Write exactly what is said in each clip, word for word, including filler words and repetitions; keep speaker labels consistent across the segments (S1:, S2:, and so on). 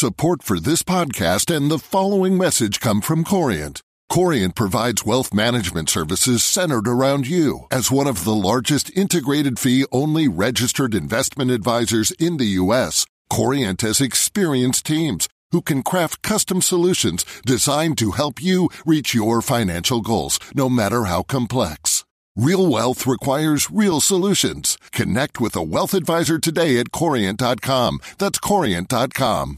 S1: Support for this podcast and the following message come from Corient. Corient provides wealth management services centered around you. As one of the largest integrated fee-only registered investment advisors in the U S, Corient has experienced teams who can craft custom solutions designed to help you reach your financial goals, no matter how complex. Real wealth requires real solutions. Connect with a wealth advisor today at corient dot com. That's corient dot com.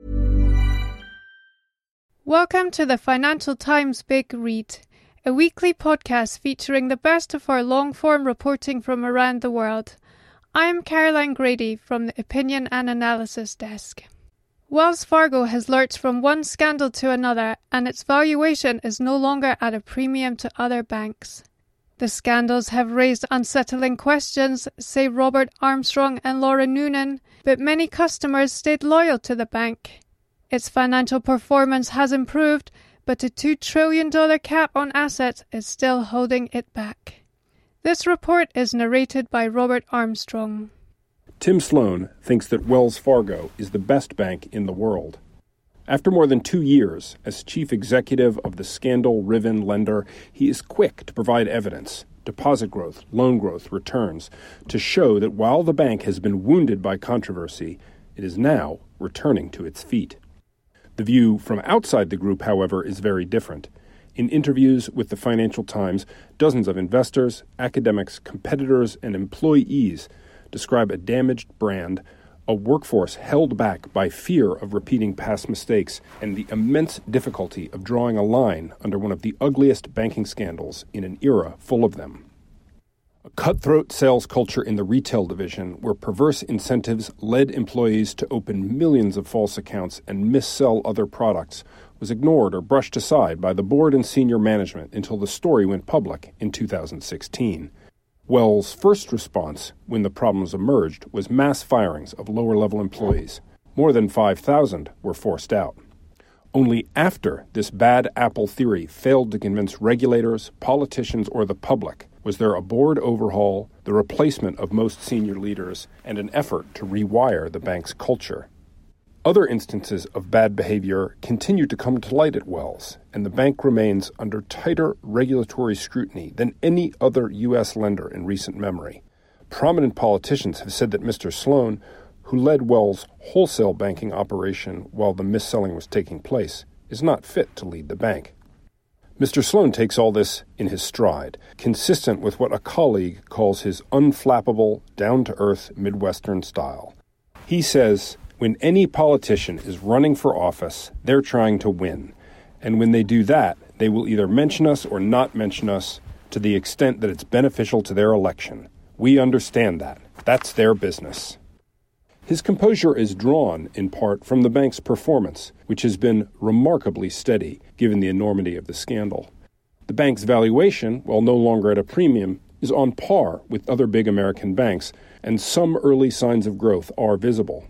S2: Welcome to the Financial Times Big Read, a weekly podcast featuring the best of our long-form reporting from around the world. I'm Caroline Grady from the Opinion and Analysis Desk. Wells Fargo has lurched from one scandal to another, and its valuation is no longer at a premium to other banks. The scandals have raised unsettling questions, say Robert Armstrong and Laura Noonan, but many customers stayed loyal to the bank. Its financial performance has improved, but a two trillion dollars cap on assets is still holding it back. This report is narrated by Robert Armstrong.
S3: Tim Sloan thinks that Wells Fargo is the best bank in the world. After more than two years as chief executive of the scandal-riven lender, he is quick to provide evidence, deposit growth, loan growth, returns, to show that while the bank has been wounded by controversy, it is now returning to its feet. The view from outside the group, however, is very different. In interviews with the Financial Times, dozens of investors, academics, competitors, and employees describe a damaged brand, a workforce held back by fear of repeating past mistakes, and the immense difficulty of drawing a line under one of the ugliest banking scandals in an era full of them. A cutthroat sales culture in the retail division where perverse incentives led employees to open millions of false accounts and missell other products was ignored or brushed aside by the board and senior management until the story went public in two thousand sixteen. Wells' first response when the problems emerged was mass firings of lower-level employees. More than five thousand were forced out. Only after this bad apple theory failed to convince regulators, politicians, or the public was there a board overhaul, the replacement of most senior leaders, and an effort to rewire the bank's culture. Other instances of bad behavior continue to come to light at Wells, and the bank remains under tighter regulatory scrutiny than any other U S lender in recent memory. Prominent politicians have said that Mister Sloan, who led Wells' wholesale banking operation while the mis-selling was taking place, is not fit to lead the bank. Mister Sloan takes all this in his stride, consistent with what a colleague calls his unflappable, down-to-earth Midwestern style. He says, when any politician is running for office, they're trying to win. And when they do that, they will either mention us or not mention us to the extent that it's beneficial to their election. We understand that. That's their business. His composure is drawn, in part, from the bank's performance, which has been remarkably steady, given the enormity of the scandal. The bank's valuation, while no longer at a premium, is on par with other big American banks, and some early signs of growth are visible.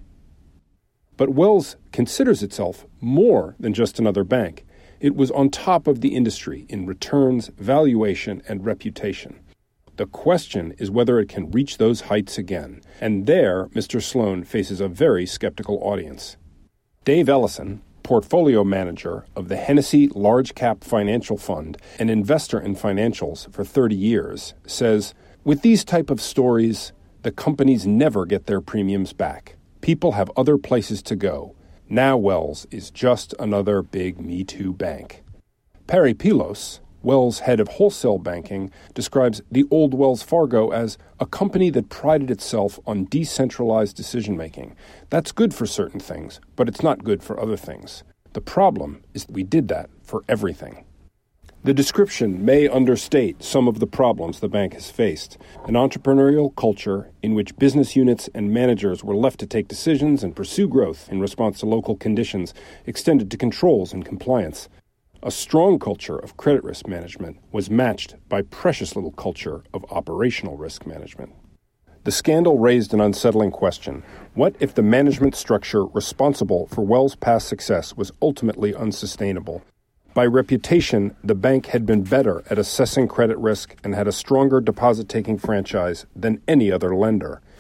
S3: But Wells considers itself more than just another bank. It was on top of the industry in returns, valuation, and reputation. The question is whether it can reach those heights again, and there Mister Sloan faces a very skeptical audience. Dave Ellison, portfolio manager of the Hennessy Large Cap Financial Fund, an investor in financials for thirty years, says, with these type of stories, the companies never get their premiums back. People have other places to go. Now Wells is just another big Me Too bank. Perry Pilos, Wells' head of wholesale banking, describes the old Wells Fargo as a company that prided itself on decentralized decision-making. That's good for certain things, but it's not good for other things. The problem is that we did that for everything. The description may understate some of the problems the bank has faced. An entrepreneurial culture in which business units and managers were left to take decisions and pursue growth in response to local conditions extended to controls and compliance. A strong culture of credit risk management was matched by precious little culture of operational risk management. The scandal raised an unsettling question. What if the management structure responsible for Wells' past success was ultimately unsustainable? By reputation, the bank had been better at assessing credit risk and had a stronger deposit-taking franchise than any other lender.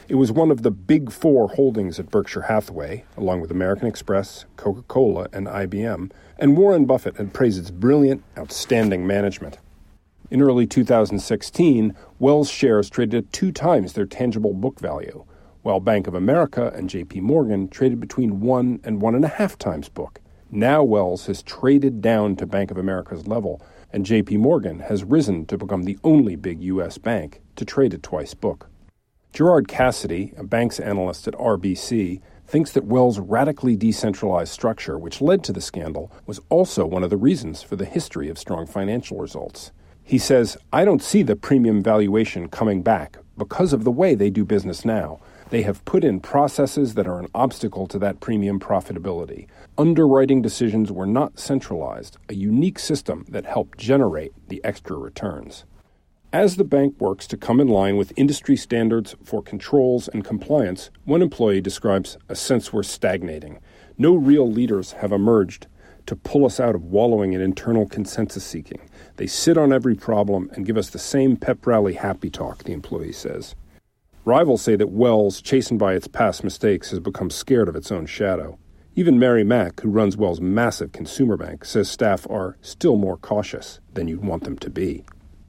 S3: It was one of the big four holdings at Berkshire Hathaway, along with American Express, Coca-Cola, and I B M, and Warren Buffett had praised its brilliant, outstanding management. In early two thousand sixteen, Wells shares traded at two times their tangible book value, while Bank of America and J P Morgan traded between one and one and a half times book. Now Wells has traded down to Bank of America's level, and J P Morgan has risen to become the only big U S bank to trade at twice book. Gerard Cassidy, a banks analyst at R B C, thinks that Wells' radically decentralized structure, which led to the scandal, was also one of the reasons for the history of strong financial results. He says, "I don't see the premium valuation coming back because of the way they do business now. They have put in processes that are an obstacle to that premium profitability. Underwriting decisions were not centralized, a unique system that helped generate the extra returns." As the bank works to come in line with industry standards for controls and compliance, one employee describes a sense we're stagnating. No real leaders have emerged to pull us out of wallowing in internal consensus seeking. They sit on every problem and give us the same pep rally happy talk, the employee says. Rivals say that Wells, chastened by its past mistakes, has become scared of its own shadow. Even Mary Mack, who runs Wells' massive consumer bank, says staff are still more cautious than you'd want them to be.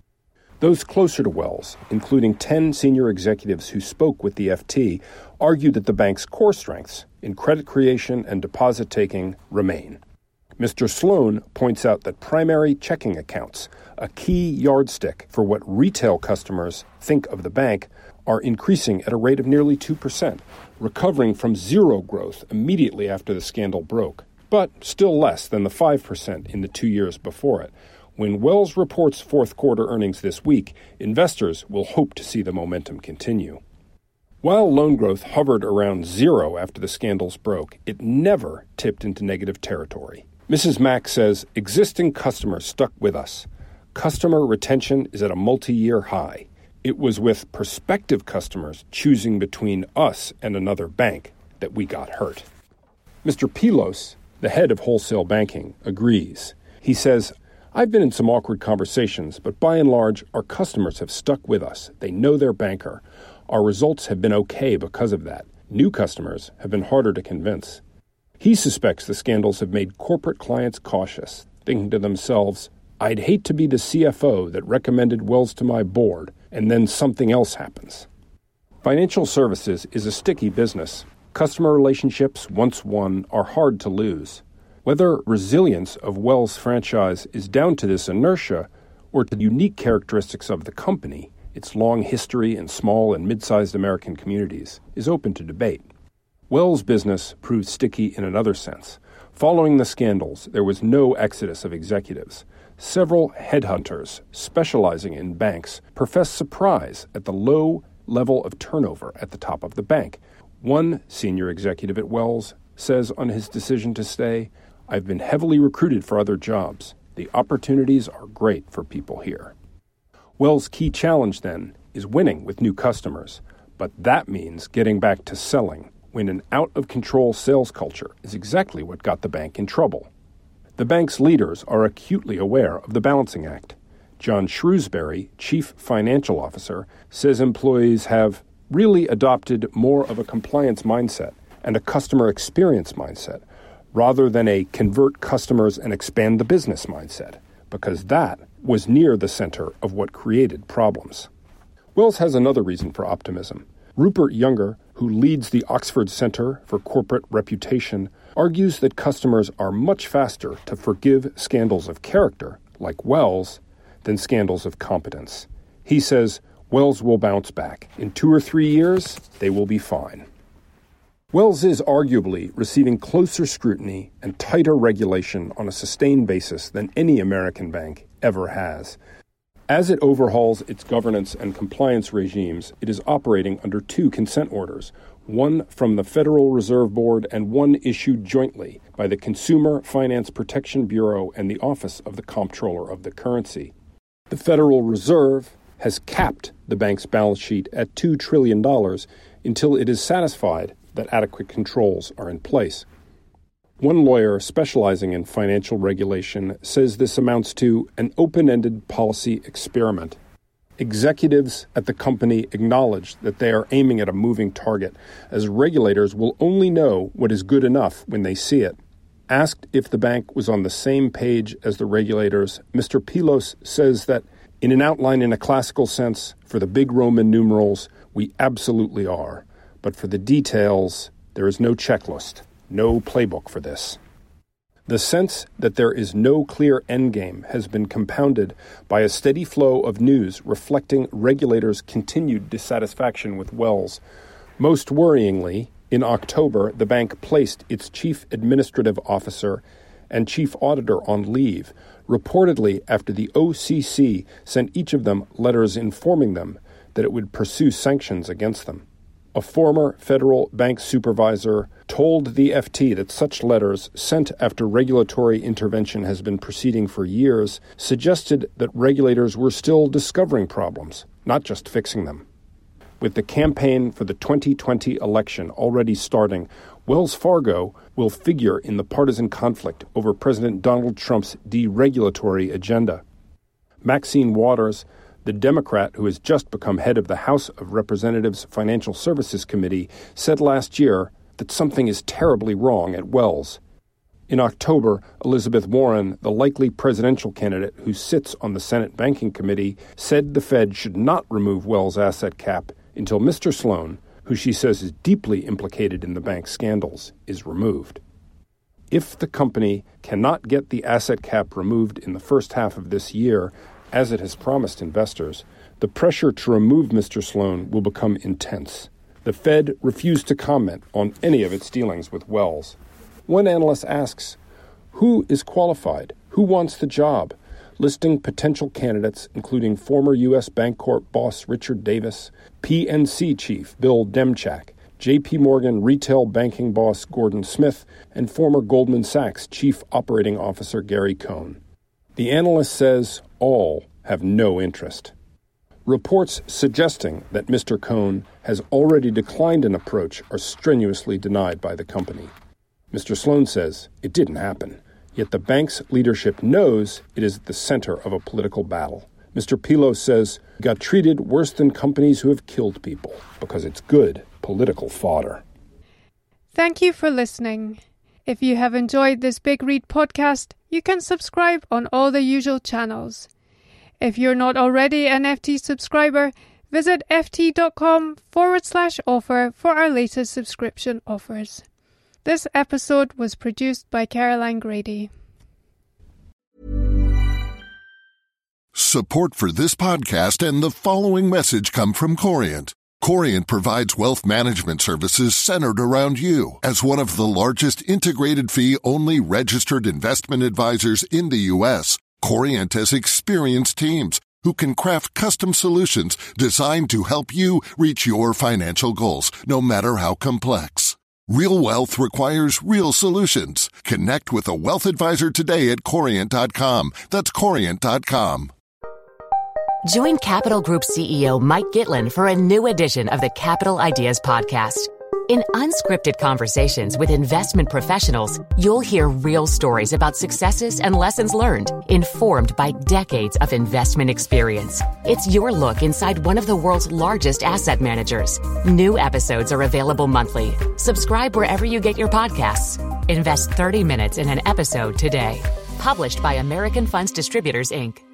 S3: Those closer to Wells, including ten senior executives who spoke with the F T, argued that the bank's core strengths in credit creation and deposit taking remain. Mister Sloan points out that primary checking accounts, a key yardstick for what retail customers think of the bank, are increasing at a rate of nearly two percent, recovering from zero growth immediately after the scandal broke, but still less than the five percent in the two years before it. When Wells reports fourth quarter earnings this week, investors will hope to see the momentum continue. While loan growth hovered around zero after the scandals broke, it never tipped into negative territory. Missus Mack says existing customers stuck with us. Customer retention is at a multi-year high. It was with prospective customers choosing between us and another bank that we got hurt. Mister Pilos, the head of wholesale banking, agrees. He says, "I've been in some awkward conversations, but by and large, our customers have stuck with us. They know their banker. Our results have been okay because of that. New customers have been harder to convince." He suspects the scandals have made corporate clients cautious, thinking to themselves, "I'd hate to be the C F O that recommended Wells to my board, and then something else happens." Financial services is a sticky business. Customer relationships, once won, are hard to lose. Whether resilience of Wells' franchise is down to this inertia or to the unique characteristics of the company, its long history in small and mid-sized American communities, is open to debate. Wells' business proved sticky in another sense. Following the scandals, there was no exodus of executives. Several headhunters specializing in banks professed surprise at the low level of turnover at the top of the bank. One senior executive at Wells says on his decision to stay, "I've been heavily recruited for other jobs. The opportunities are great for people here." Wells' key challenge, then, is winning with new customers. But that means getting back to selling, when an out-of-control sales culture is exactly what got the bank in trouble. The bank's leaders are acutely aware of the balancing act. John Shrewsbury, chief financial officer, says employees have really adopted more of a compliance mindset and a customer experience mindset, rather than a convert customers and expand the business mindset, because that was near the center of what created problems. Wells has another reason for optimism. Rupert Younger, who leads the Oxford Center for Corporate Reputation, argues that customers are much faster to forgive scandals of character, like Wells, than scandals of competence. He says Wells will bounce back. In two or three years, they will be fine. Wells is arguably receiving closer scrutiny and tighter regulation on a sustained basis than any American bank ever has. As it overhauls its governance and compliance regimes, it is operating under two consent orders, one from the Federal Reserve Board and one issued jointly by the Consumer Finance Protection Bureau and the Office of the Comptroller of the Currency. The Federal Reserve has capped the bank's balance sheet at two trillion dollars until it is satisfied that adequate controls are in place. One lawyer specializing in financial regulation says this amounts to an open-ended policy experiment. Executives at the company acknowledge that they are aiming at a moving target, as regulators will only know what is good enough when they see it. Asked if the bank was on the same page as the regulators, Mister Pylos says that, in an outline in a classical sense, for the big Roman numerals, we absolutely are. But for the details, there is no checklist, no playbook for this. The sense that there is no clear endgame has been compounded by a steady flow of news reflecting regulators' continued dissatisfaction with Wells. Most worryingly, in October, the bank placed its chief administrative officer and chief auditor on leave, reportedly after the O C C sent each of them letters informing them that it would pursue sanctions against them. A former federal bank supervisor told the F T that such letters, sent after regulatory intervention has been proceeding for years, suggested that regulators were still discovering problems, not just fixing them. With the campaign for the twenty twenty election already starting, Wells Fargo will figure in the partisan conflict over President Donald Trump's deregulatory agenda. Maxine Waters, the Democrat who has just become head of the House of Representatives Financial Services Committee, said last year that something is terribly wrong at Wells. In October, Elizabeth Warren, the likely presidential candidate who sits on the Senate Banking Committee, said the Fed should not remove Wells' asset cap until Mister Sloan, who she says is deeply implicated in the bank's scandals, is removed. If the company cannot get the asset cap removed in the first half of this year, as it has promised investors, the pressure to remove Mister Sloan will become intense. The Fed refused to comment on any of its dealings with Wells. One analyst asks, who is qualified? Who wants the job? Listing potential candidates, including former U S Bancorp boss Richard Davis, P N C chief Bill Demchak, J P Morgan retail banking boss Gordon Smith, and former Goldman Sachs chief operating officer Gary Cohn. The analyst says all have no interest. Reports suggesting that Mister Cohn has already declined an approach are strenuously denied by the company. Mister Sloan says it didn't happen, yet the bank's leadership knows it is at the center of a political battle. Mister Pylos says we got treated worse than companies who have killed people because it's good political fodder.
S2: Thank you for listening. If you have enjoyed this Big Read podcast, you can subscribe on all the usual channels. If you're not already an F T subscriber, visit ft.com forward slash offer for our latest subscription offers. This episode was produced by Caroline Grady.
S1: Support for this podcast and the following message come from Corient. Corient provides wealth management services centered around you. As one of the largest integrated fee-only registered investment advisors in the U S, Corient has experienced teams who can craft custom solutions designed to help you reach your financial goals, no matter how complex. Real wealth requires real solutions. Connect with a wealth advisor today at Corient dot com. That's Corient dot com.
S4: Join Capital Group C E O Mike Gitlin for a new edition of the Capital Ideas Podcast. In unscripted conversations with investment professionals, you'll hear real stories about successes and lessons learned, informed by decades of investment experience. It's your look inside one of the world's largest asset managers. New episodes are available monthly. Subscribe wherever you get your podcasts. Invest thirty minutes in an episode today. Published by American Funds Distributors, Incorporated.